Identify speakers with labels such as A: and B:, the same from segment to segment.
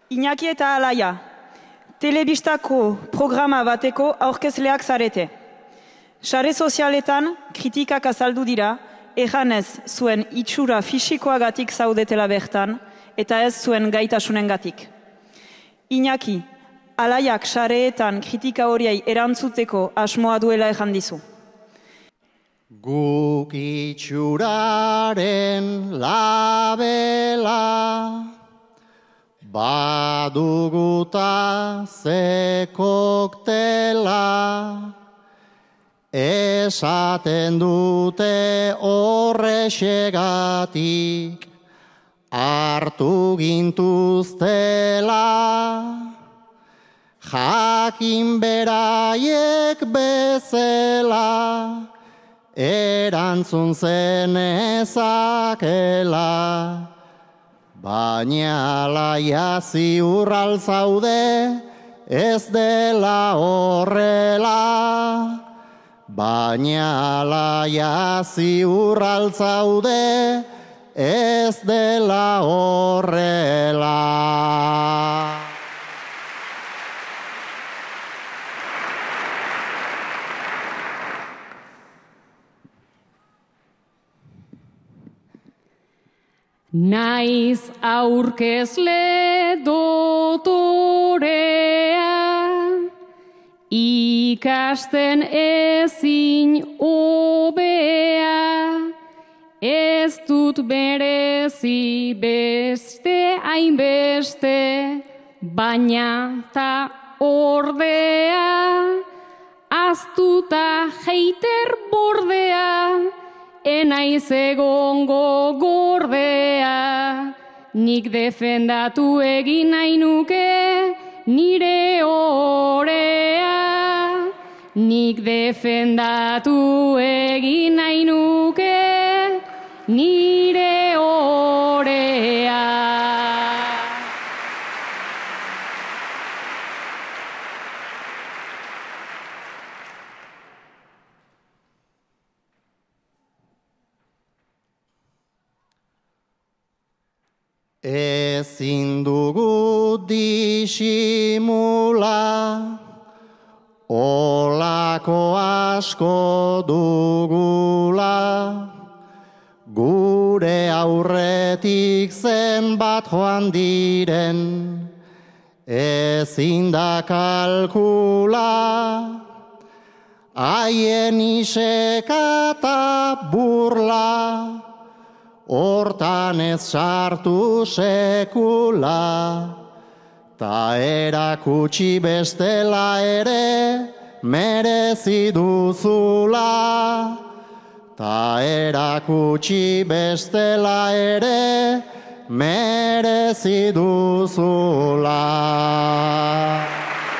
A: Iñaki eta Alaia, telebistako programa bateko aurkezleak zarete. Sare sozialetan kritikak azaldu dira, erranez zuen itxura fisikoagatik zaudetela bertan, eta ez zuen gaitasunengatik. Iñaki, Alaiak sareetan kritika horiei erantzuteko asmoa duela erran dizu.
B: Guk itxuraren labela, baduguta ze koktela, esaten dute horrexegatik hartu gintuztela. Jakin beraiek bezala, erantzun zenezakela. Baina Alaia ziur altzaude, ez dela horrela. Baina Alaia ziur altzaude, ez dela horrela.
C: Naiz aurkezle dotorea, ikasten ezin hobea, ez dut berezi beste hainbeste, baina ta ordea, aztuta heiter bordea, enaiz egongo gordea, nik defendatu egin nahi nuke nire orea. Nik defendatu egin nahi nuke nire orea.
B: Ezin dugu disimula, olako asko dugula, gure aurretik zenbat joan diren, ezin da kalkula, haien iseka eta burla, hortan ez sartu sekula, ta erakutsi bestela ere merezi duzula. Ta erakutsi bestela ere merezi duzula.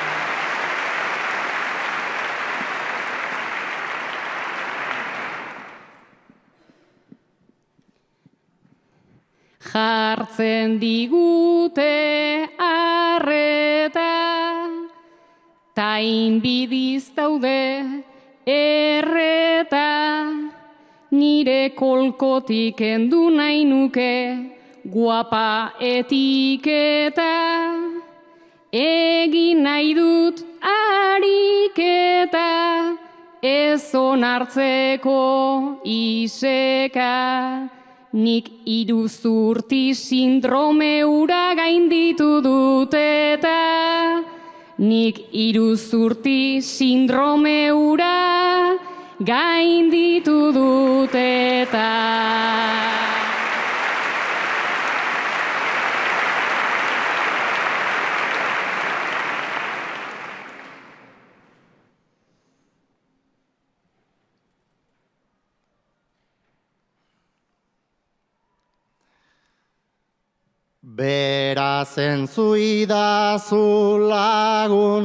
C: Jartzen digute arreta, ta inbidiz daude erreta, nire kolkotik endu nahi nuke guapa etiketa, egin nahi dut ariketa, ez onartzeko iseka. Nik iruzurti sindrome ura gainditu dut eta, nik iruzurti sindrome ura gainditu dut eta.
B: Beraz entzuidazu lagun,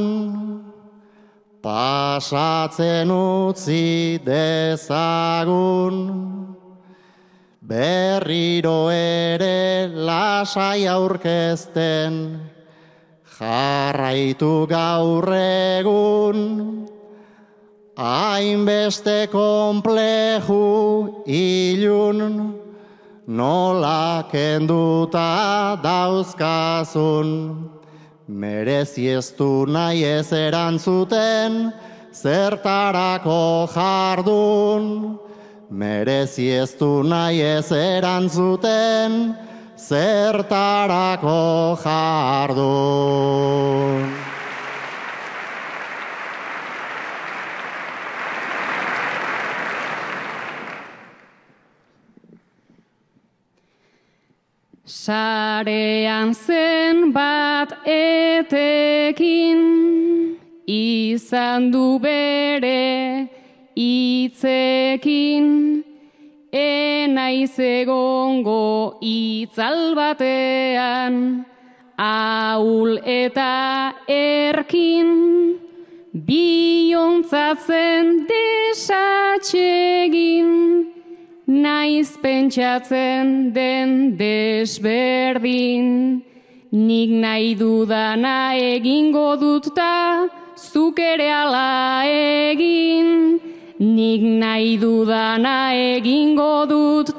B: pasatzen utzi dezagun, berriro ere lasai aurkezten, jarraitu gaur egun, hainbeste konpleju ilun, nola kenduta dauzkazun, merezi ez du nahi ez erantzuten, zertarako jardun. Merezi ez du nahi ez erantzuten, zertarako jardun.
C: Sarean zenbat etekin izan du bere hitzekin, enaiz egongo itzal batean, ahul eta erkin, biontzatzen desatsegin, naiz pentsatzen den desberdin. Nik nahi dudana egingo dut ta, zuk ere ala egin. Nik nahi dudana egingo dut